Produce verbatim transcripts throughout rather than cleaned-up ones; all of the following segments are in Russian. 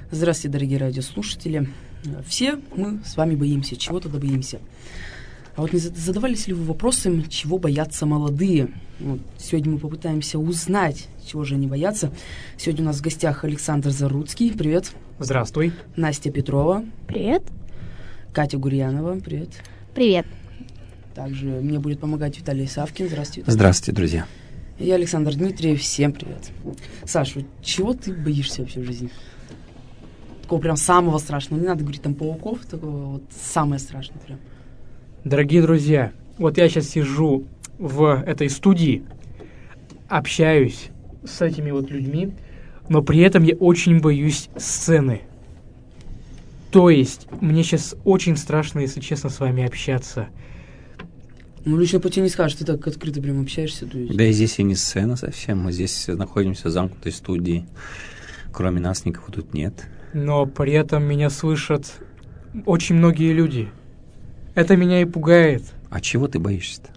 Здравствуйте, дорогие радиослушатели. Все мы с вами боимся, чего-то да боимся. А вот не задавались ли вы вопросом, чего боятся молодые? Вот, сегодня мы попытаемся узнать, чего же они боятся. Сегодня у нас в гостях Александр Заруцкий. Привет. Здравствуй. Настя Петрова. Привет. Катя Гурьянова. Привет. Привет. Также мне будет помогать Виталий Савкин. Здравствуйте. Здравствуйте, друзья. И я Александр Дмитриев. Всем привет. Саш, вот чего ты боишься вообще в жизни? Такого прям самого страшного. Не надо говорить там пауков, такого вот самое страшное прям. Дорогие друзья, вот я сейчас сижу в этой студии, общаюсь с этими вот людьми, но при этом я очень боюсь сцены. То есть мне сейчас очень страшно, если честно, с вами общаться. Ну, лично по тебе не скажешь, ты так открыто прям общаешься. То есть... Да и здесь и не сцена совсем, мы здесь находимся в замкнутой студии. Кроме нас никого тут нет. Но при этом меня слышат очень многие люди. Это меня и пугает. А чего ты боишься-то?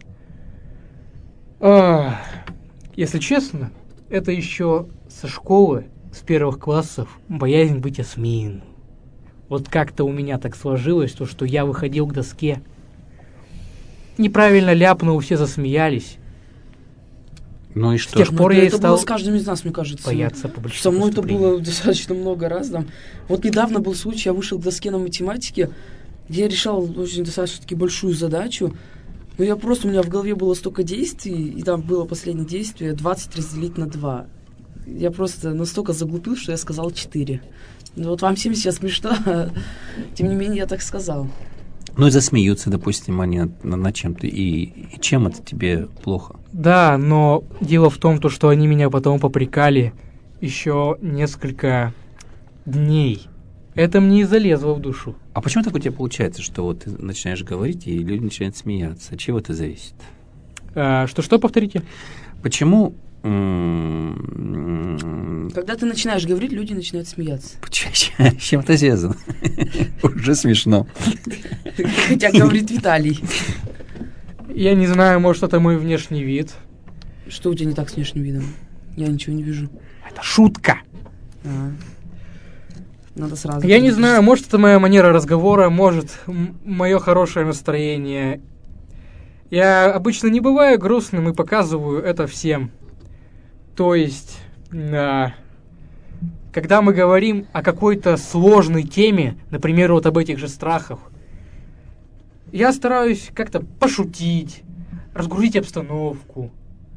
А, если честно, это еще со школы, с первых классов, боязнь быть осмеянным. Вот как-то у меня так сложилось, то, что я выходил к доске, неправильно ляпнул, все засмеялись. Ну и что? С тех пор это, я и это стал было с каждым из нас, мне кажется. бояться публичных Со мной это выступлений. было достаточно много раз. Там. Вот недавно был случай, я вышел к доске на математике, где я решал очень достаточно большую задачу. Но я просто, у меня в голове было столько действий, и там было последнее действие, двадцать разделить на два. Я просто настолько заглупил, что я сказал четыре. Ну, вот вам всем сейчас смешно, тем не менее я так сказал. Ну и засмеются, допустим, они над, над чем-то. И, и чем это тебе плохо? Да, но дело в том, то, что они меня потом попрекали еще несколько дней. Это мне и залезло в душу. А почему так у тебя получается, что вот ты начинаешь говорить, и люди начинают смеяться? От чего это зависит? А, что-что, повторите? Почему... м- Когда ты начинаешь говорить, люди начинают смеяться. С чем это связано? Уже смешно. Хотя говорит Виталий. Я не знаю, может, это мой внешний вид. Что у тебя не так с внешним видом? Я ничего не вижу. Это шутка. А. Надо сразу. Я не знаю, может, это моя манера разговора, может, м- мое хорошее настроение. Я обычно не бываю грустным и показываю это всем. То есть, а, когда мы говорим о какой-то сложной теме, например, вот об этих же страхах, я стараюсь как-то пошутить, разгрузить обстановку.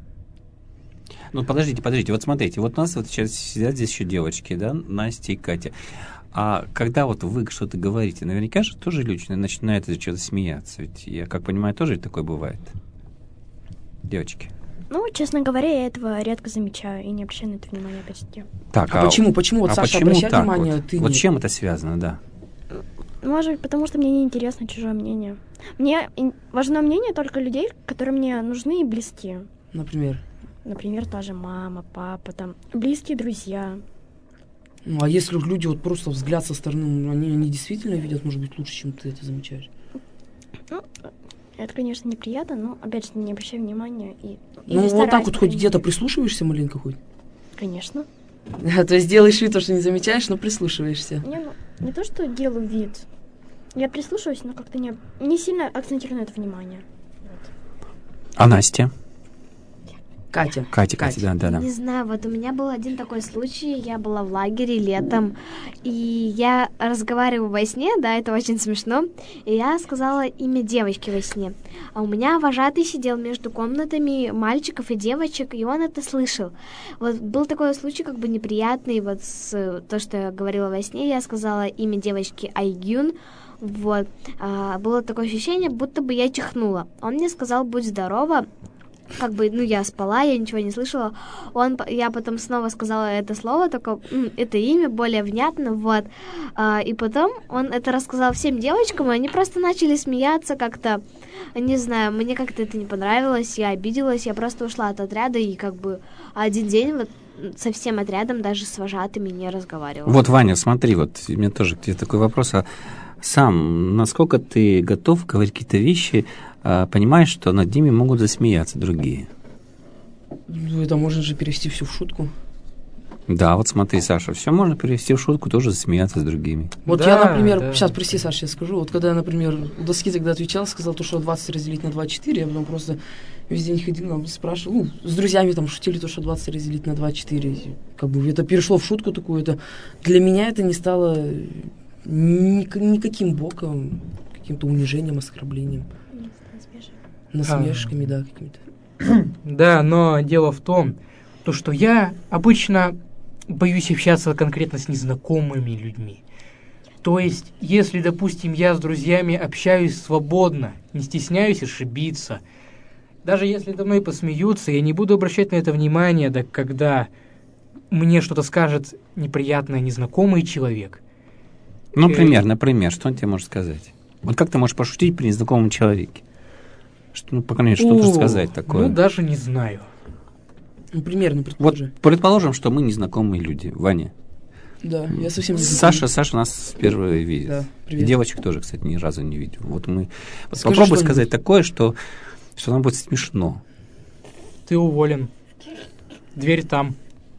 Ну, подождите, подождите. Вот смотрите, вот у нас вот сейчас сидят здесь еще девочки, да, Настя и Катя. А когда вот вы что-то говорите, наверняка же тоже люди начинают из-за чего-то смеяться. Ведь я, как понимаю, тоже такое бывает. Девочки. Ну, честно говоря, я этого редко замечаю и не обращаю на это внимания опять-таки. Так, А, почему? Почему? Вот а Саша почему обращает так внимание, вот? ты Вот с нет. чем это связано, да? Может быть, потому что мне не интересно чужое мнение. Мне ин- важно мнение только людей, которые мне нужны и близки. Например. Например, тоже мама, папа, там, близкие друзья. Ну, а если люди вот просто взгляд со стороны, они, они действительно видят, может быть, лучше, чем ты это замечаешь? Ну, это, конечно, неприятно, но, опять же, не обращаю внимания. И, Ну, или вот так стараюсь, вот по хоть крайней где-то мере. прислушиваешься маленько хоть? Конечно. То есть делаешь вид, что не замечаешь, но прислушиваешься. Не, ну, не то, что делаю вид. Я прислушиваюсь, но как-то не, не сильно акцентирую на это внимание. Вот. А Настя? Катя. Катя, Катя, да, да, да. Не знаю, вот у меня был один такой случай, я была в лагере летом, и я разговариваю во сне, да, это очень смешно, и я сказала имя девочки во сне, а у меня вожатый сидел между комнатами мальчиков и девочек, и он это слышал. Вот был такой случай как бы неприятный, вот с, то, что я говорила во сне, я сказала имя девочки Айгюн, вот, а, было такое ощущение, будто бы я чихнула. Он мне сказал: «Будь здорова». Как бы, ну, я спала, я ничего не слышала. Он, я потом снова сказала это слово, только м, это имя более внятно, вот. А, и потом он это рассказал всем девочкам, и они просто начали смеяться как-то. Не знаю, мне как-то это не понравилось, я обиделась, я просто ушла от отряда, и как бы один день вот со всем отрядом, даже с вожатыми, не разговаривала. Вот, Ваня, смотри, вот у меня тоже к тебе такой вопрос. А сам, насколько ты готов говорить какие-то вещи, а, понимаешь, что над ними могут засмеяться другие? Ну, это можно же перевести все в шутку. Да, вот смотри, Саша, все можно перевести в шутку, тоже засмеяться с другими. Вот Да, я, например, да. сейчас, прости, Саша, я скажу, вот когда я, например, у доски тогда отвечал, сказал, то, что двадцать разделить на двадцать четыре, я потом просто весь день ходил, там, спрашивал, ну, с друзьями там шутили то, что двадцать разделить на двадцать четыре, как бы это перешло в шутку такую, это для меня это не стало ни- никаким боком, каким-то унижением, оскорблением, насмешками, да, какими-то. Да, но дело в том, то, что я обычно боюсь общаться конкретно с незнакомыми людьми. То есть, если, допустим, я с друзьями общаюсь свободно, не стесняюсь ошибиться, даже если надо мной посмеются, я не буду обращать на это внимание, да когда мне что-то скажет неприятное незнакомый человек. Ну, Э, например, например, что он тебе может сказать? Вот как ты можешь пошутить при незнакомом человеке? Что, ну, по крайней мере, что о, тут сказать такое? Ну, даже не знаю. Ну, примерно, Вот предположи. предположим, что мы незнакомые люди. Ваня. Да, я совсем не Саша, Саша нас впервые видит. Да, привет. Девочек тоже, кстати, ни разу не видел. Вот мы... Вот Скажи попробуй что-нибудь. сказать такое, что, что нам будет смешно. Ты уволен. Дверь там.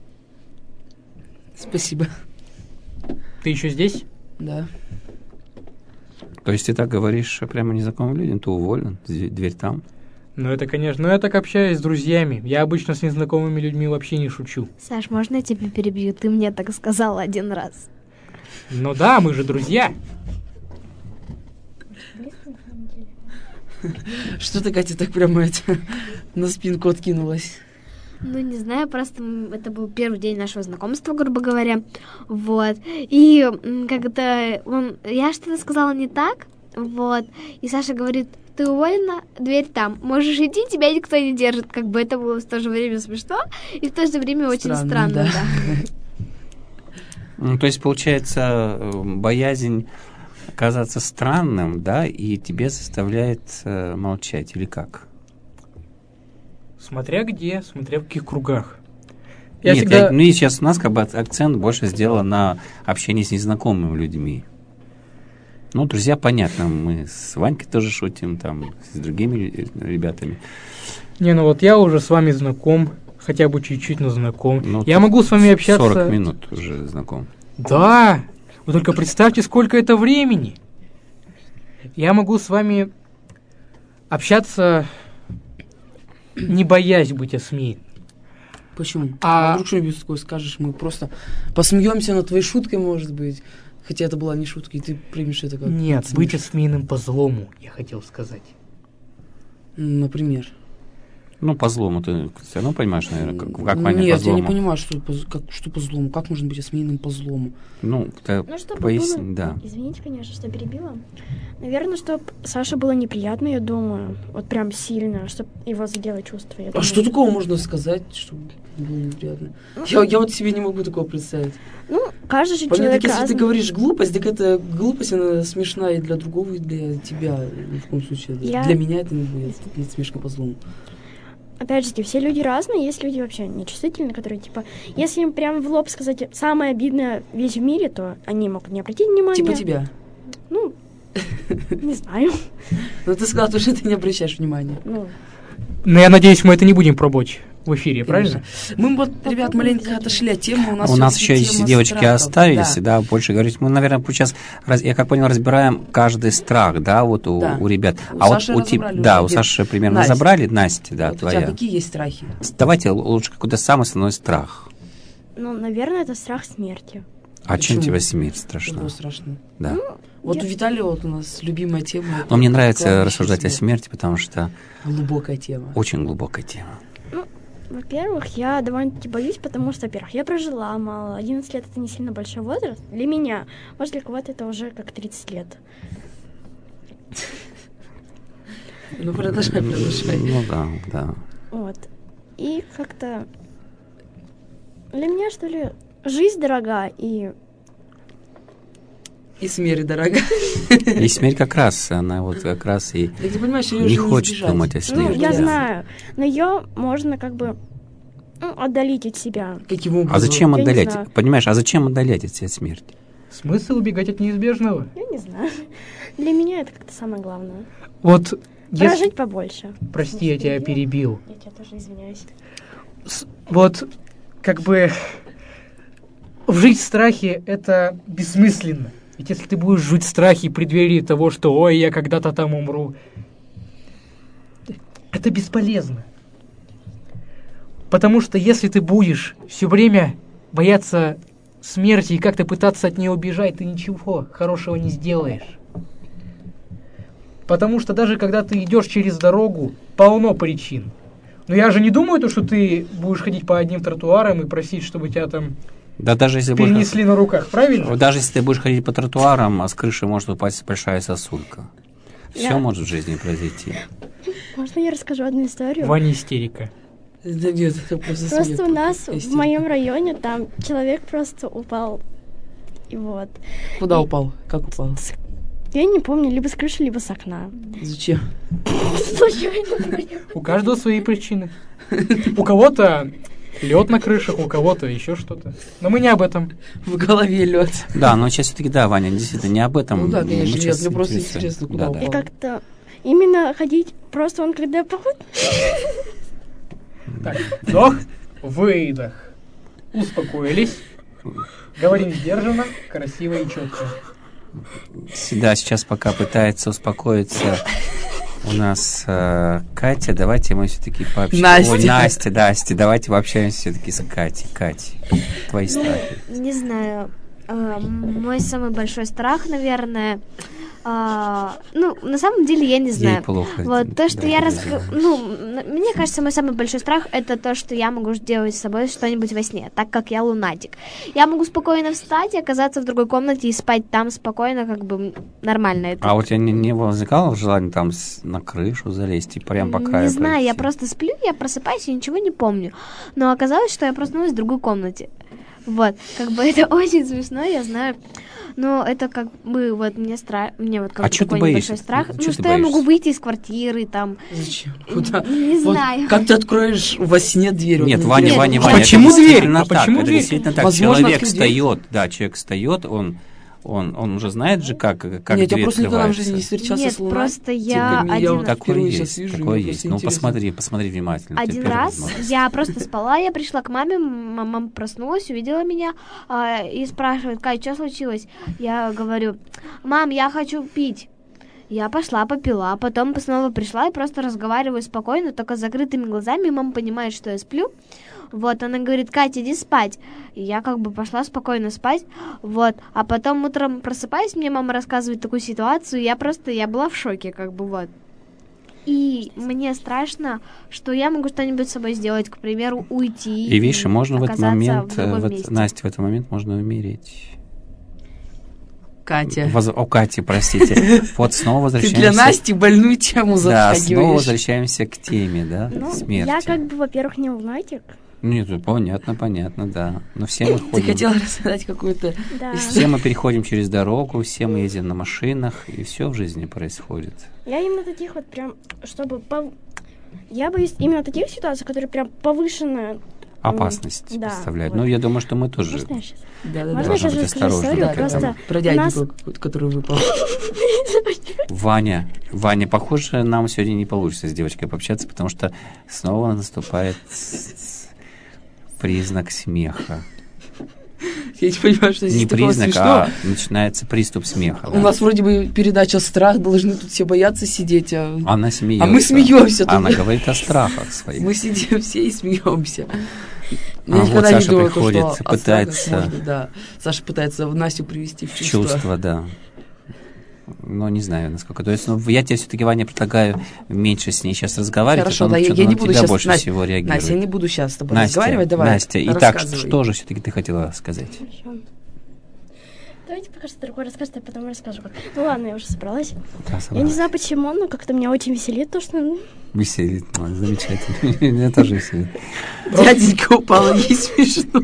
Спасибо. Ты еще здесь? Да. То есть ты так говоришь прямо незнакомым людям, ты уволен, дверь дверь там. Ну, это, конечно, ну, я так общаюсь с друзьями. Я обычно с незнакомыми людьми вообще не шучу. Саш, можно я тебя перебью? Ты мне так сказала один раз. Ну да, мы же друзья. Что ты, Катя, так прямо это, на спинку откинулась? Ну, не знаю, просто м, это был первый день нашего знакомства, грубо говоря. Вот. И м, как-то он, я что-то сказала не так, вот. И Саша говорит, ты уволена, дверь там. Можешь идти, тебя никто не держит. Как бы это было в то же время смешно и в то же время очень Странно, странно, да. да. Ну, то есть, получается, э, боязнь казаться странным, да, и тебе заставляет э, молчать, или как? Смотря где, смотря в каких кругах. Я Нет, всегда... я- ну и сейчас у нас как бы акцент больше сделан на общении с незнакомыми людьми. Ну, друзья, понятно, мы с Ванькой тоже шутим, там, с другими ребятами. Не, ну вот я уже с вами знаком, хотя бы чуть-чуть, но знаком. Ну, Я тут могу с вами общаться... сорок минут уже знаком. Да, вы только представьте, сколько это времени. Я могу с вами общаться, не боясь быть осмеян. Почему? А- А вдруг что-нибудь такое скажешь, мы просто посмеемся над твоей шуткой, может быть. Хотя это была не шутка, и ты примешь это как... Нет, смех. быть осмеянным по злому, я хотел сказать. М, Например. Ну, по злому ты все равно понимаешь, наверное, как, как Ваня Нет, по злому. я не понимаю, что по, как, что по злому. Как можно быть осмеянным по злому? Ну, ты Ну, чтобы поясни, было... да. Извините, конечно, что перебила. Наверное, чтобы Саше было неприятно, я думаю. Вот прям сильно, чтобы его задело чувства. я А думаю. что такого можно сказать, чтобы было неприятно? Ну, Я, я вот себе не могу такого представить. Ну, каждый же Понятно, человек если ты разный. говоришь глупость, так это глупость, она смешна и для другого, и для тебя. Ни в коем случае. Я- Для меня это не будет насмешка по злому. Опять же, все люди разные, есть люди вообще нечувствительные, которые, типа, если им прям в лоб сказать самое обидное вещь в мире, то они могут не обратить внимания. Типа тебя. Ну, не знаю. Но ты сказала, то, что ты не обращаешь внимания. Ну, Но я надеюсь, мы это не будем пробовать в эфире, правильно? Мы вот, ребят, маленько отошли от темы. У нас, У нас всё-таки еще есть тема девочки страхов. оставились, Да. да, больше говорить. Мы, наверное, сейчас, раз- я как понял, разбираем каждый страх, да, вот у, Да. у ребят. У а Саши вот у тебя, разобрали да, уже. у Саши примерно Настя. разобрали, Настя, да, Вот у тебя твоя. какие есть страхи? Давайте л- лучше какой-то самый основной страх. ну, наверное, это страх смерти. А чем Почему? тебе смерть Что страшна? было страшно? Да. Вот я- у Виталия вот у нас любимая тема. это Но мне нравится кладбище рассуждать о смерти. смерти, потому что Глубокая тема. очень глубокая тема. Во-первых, я довольно-таки боюсь, потому что, во-первых, я прожила мало. одиннадцать лет — это не сильно большой возраст. Для меня. Может, для кого-то это уже как тридцать лет. Ну, продолжай, продолжай. Ну да, да. Вот. И как-то... Для меня, что ли, жизнь дорога, и... И смерть, дорогая. И смерть как раз, она вот как раз и Так ты понимаешь, её не же хочет избежать. думать о Ну, смерти. я да. знаю. Но ее можно как бы ну, отдалить от себя. Каким образом? А зачем Я не отдалять? знаю. Понимаешь, а зачем отдалять от себя от смерти? Смысл убегать от неизбежного? Я не знаю. Для меня это как-то самое главное. Вот, если... Прожить побольше. Прости, я тебя перебил. Я тебя тоже извиняюсь. С- Вот, как бы, жить в страхе — это бессмысленно. Ведь если ты будешь жить в страхе в преддверии того, что «ой, я когда-то там умру», это бесполезно. Потому что если ты будешь все время бояться смерти и как-то пытаться от нее убежать, ты ничего хорошего не сделаешь. Потому что даже когда ты идешь через дорогу, полно причин. Но я же не думаю, то, что ты будешь ходить по одним тротуарам и просить, чтобы тебя там Да даже если перенесли будешь, на руках, правильно? даже если ты будешь ходить по тротуарам, а с крыши может упасть большая сосулька. Все Да. может в жизни произойти. Можно я расскажу одну историю? Ваня истерика. Да нет, это просто Просто смех. у нас в Истерика. моем районе там человек просто упал. И вот. Куда упал? Как упал? Я не помню, либо с крыши, либо с окна. Зачем? Случайно. У каждого свои причины. У кого-то лед на крышах, у кого-то еще что-то. Но мы не об этом. В голове лед. Да, но сейчас все-таки, да, Ваня, действительно, не об этом. Ну да, мы конечно, сейчас нет, мне просто интересуем. интересно, куда Да, упал. И да. как-то именно ходить, просто он когда поход. Так, вдох, выдох. Успокоились. Говорим сдержанно, красиво и четко. Да, сейчас пока пытается успокоиться у нас э, Катя, давайте мы все-таки пообщаемся. Настя. Ой, Настя, Настя, давайте пообщаемся все-таки с Катей. Катя, твои страхи. Не знаю. а, Мой самый большой страх, наверное... а, Ну, на самом деле, я не Ей знаю. плохо. Вот то, что я Давайте расскажу... Ну, м- мне кажется, мой самый большой страх — это то, что я могу сделать с собой что-нибудь во сне, так как я лунатик. Я могу спокойно встать и оказаться в другой комнате и спать там спокойно, как бы м, нормально это. А у тебя не, не возникало желания там с- на крышу залезть и прям по краю Не знаю, я пройти? просто сплю, я просыпаюсь и ничего не помню. Но оказалось, что я проснулась в другой комнате. Вот, как бы это очень смешно, я знаю. Но это как бы вот мне страх, мне вот как А бы чё ты такой боишься? небольшой страх. Ну, Ну, чё что ты я могу боишься? выйти из квартиры, там, Зачем? Куда? не Вот знаю. как ты откроешь во сне дверь? Нет, Вот Ваня, интересно. Ваня, Нет, Ваня. почему это дверь? действительно А так, почему это дверь? действительно так. Возможно, Человек открыть дверь. встает, да, человек встает, он, он, он уже знает же, как, как Нет, я дверь просто никогда в жизни не открывается. встречался Нет, с лунатиками. просто я Я один вот раз- Такое впервые есть, сейчас вижу, такое мне есть. просто Ну, интересно. посмотри, посмотри внимательно. Один тебе раз первый возможно. я просто спала, я пришла к маме, м- мама проснулась, увидела меня а, и спрашивает: Кать, что случилось? Я говорю: мам, я хочу пить. Я пошла, попила, потом снова пришла и просто разговариваю спокойно, только с закрытыми глазами, и мама понимает, что я сплю. Вот, она говорит: Катя, иди спать. И я как бы пошла спокойно спать, вот. А потом утром просыпаюсь, мне мама рассказывает такую ситуацию, и я просто, я была в шоке, как бы, вот. И мне страшно, что я могу что-нибудь с собой сделать, к примеру, уйти. И видишь, можно в этот оказаться момент, в э, другом вот, месте. Настя, в этот момент можно умереть. Катя, Воз- О, Катя, простите. Вот снова ты возвращаемся. для Насти больную тему Да, снова затрагиваешь. возвращаемся к теме, да, Ну, смерти. я как бы, во-первых, не лунатик. Нет, ну, понятно, понятно, да. Но все мы Ты ходим. хотела рассказать какую-то... Да. Все мы переходим через дорогу, все мы едем на машинах, и все в жизни происходит. Я именно таких вот прям, чтобы... пов- Я боюсь именно таких ситуаций, которые прям повышенная... Опасность да, представляют. вот. Ну, я думаю, что мы тоже. Можно я сейчас? Да-да-да. Можно я Должны сейчас быть расскажу осторожны, историю? да, Просто когда- Про у дяденьку, нас... какой-то, который выпал. Ваня, Ваня, похоже, нам сегодня не получится с девочкой пообщаться, потому что снова наступает с- признак смеха. Я не понимаю, что здесь Не такого признак, смешного. а начинается приступ смеха. У да. нас вроде бы передача «Страх», должны тут все бояться сидеть, а Она смеется. А мы смеемся тут. Она говорит о страхах своих. мы сидим все и смеемся. А Я вот никогда Саша не думала, приходит, то, что о пытается- страхах можно, да. Саша пытается Настю привести в В чувство. чувство, да. Но не знаю, насколько. То есть, ну, я тебе все-таки, Ваня, предлагаю меньше с ней сейчас разговаривать, Хорошо, потому да, я, что я она не на буду тебя сейчас... больше Настя, всего реагирует. Настя, я не буду сейчас с тобой Настя, разговаривать, давай, Настя, итак, что, рассказывай. что же все-таки ты хотела сказать? Хорошо. Давайте пока что другой рассказ, я потом расскажу. Как... Ну ладно, я уже собралась. Да, Я собралась. не знаю почему, но как-то меня очень веселит то, что... ну, Веселит, ну, замечательно. Меня тоже веселит. Дяденька упала, ей смешно.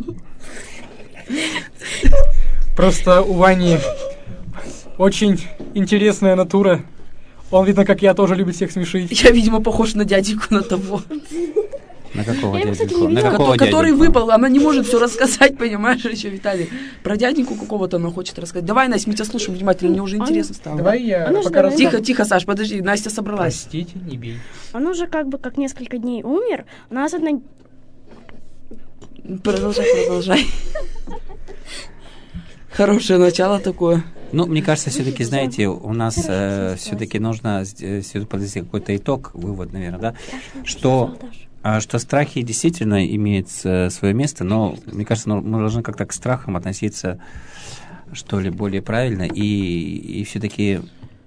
Просто у Вани очень интересная натура. Он, видно, как я, тоже любит всех смешить. Я, видимо, похож на дяденьку на того. На какого Я его, кстати, дяденьку? не На видела. какого Ко- Который дяденьку? выпал, она не может все рассказать, понимаешь, еще, Виталий. Про дяденьку какого-то она хочет рассказать. Давай, Настя, мы тебя слушаем внимательно, мне уже Он- интересно стало. Давай я Она же, пока наверное, расскажу. Тихо, тихо, Саш, подожди, Настя собралась. Простите, не бей. Он уже как бы как несколько дней умер. У нас одна... Продолжай, продолжай. Хорошее начало такое. Ну, мне кажется, все-таки, знаете, у нас э, все-таки нужно э, подвести какой-то итог, вывод, наверное, да, что, э, что страхи действительно имеют э, свое место, но, мне кажется, ну, мы должны как-то к страхам относиться, что ли, более правильно, и, и все-таки,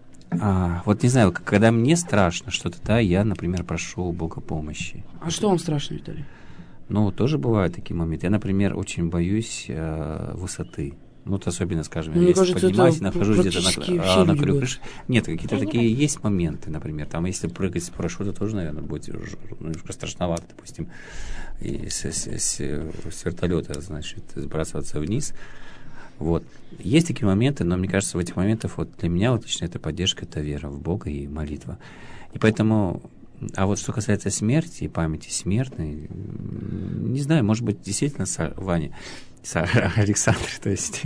а, вот не знаю, когда мне страшно что-то, да, я, например, прошу у Бога помощи. А что вам страшно, Виталий? Ну, тоже бывают такие моменты. Я, например, очень боюсь э, высоты. Ну, вот особенно, скажем, Мне если кажется, поднимаюсь, это нахожусь где-то практически на, все а, на люди краю боятся. крыши. Нет, какие-то такие есть моменты, например, там, если прыгать с парашюта, тоже, наверное, будет ж- немножко страшновато, допустим, и с, с, с, с вертолета, значит, сбрасываться вниз. Вот. Есть такие моменты, но мне кажется, в этих моментах вот для меня вот лично это поддержка, это вера в Бога и молитва. И поэтому, а вот что касается смерти и памяти смертной, не знаю, может быть, действительно, Ваня, Александр, то есть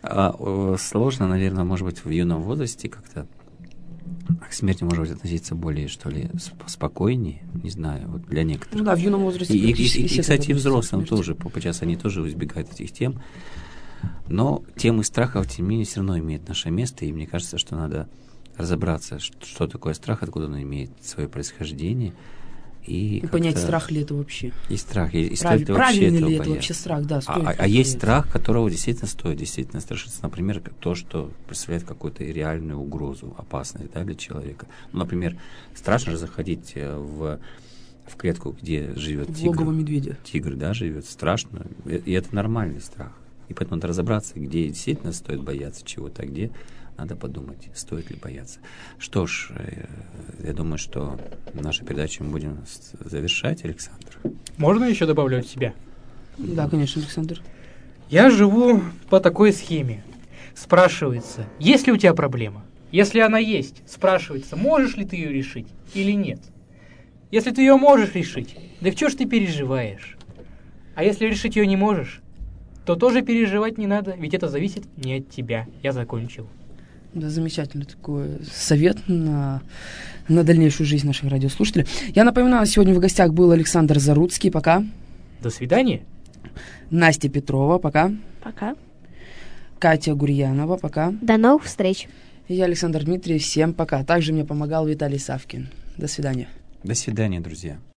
сложно, наверное, может быть, в юном возрасте как-то к смерти, может быть, относиться более, что ли, спокойнее, не знаю, вот для некоторых. Ну да, в юном возрасте. И, и, практически и, все и, кстати, и так взрослым относятся к тоже, по сейчас они тоже избегают этих тем, но темы страхов, тем не менее, все равно имеют наше место, и мне кажется, что надо разобраться, что, что такое страх, откуда он имеет свое происхождение, и, И понять, страх ли это вообще. И страх, и, и Прав... стоит ли вообще Правильный этого ли это бояться. вообще страх, да, стоит. А, а есть страх, которого действительно стоит действительно страшиться. Например, то, что представляет какую-то реальную угрозу, опасность, да, для человека. Ну, например, страшно же заходить в, в клетку, где живет в тигр. логово медведя. Тигр, да, живет. Страшно. И это нормальный страх. И поэтому надо разобраться, где действительно стоит бояться чего-то, а где надо подумать, стоит ли бояться. Что ж, я думаю, что нашу передачу мы будем завершать, Александр. Можно еще добавлю от себя? Да, конечно, Александр. Я живу по такой схеме. Спрашивается, есть ли у тебя проблема? Если она есть, спрашивается, можешь ли ты ее решить или нет. Если ты ее можешь решить, да в чё ж ты переживаешь? А если решить ее не можешь, то тоже переживать не надо, ведь это зависит не от тебя. Я закончил. Да, замечательный такой совет на, на дальнейшую жизнь наших радиослушателей. Я напоминаю, сегодня в гостях был Александр Заруцкий. Пока. До свидания. Настя Петрова. Пока. Пока. Катя Гурьянова. Пока. До новых встреч. И я, Александр Дмитриев. Всем пока. Также мне помогал Виталий Савкин. До свидания. До свидания, друзья.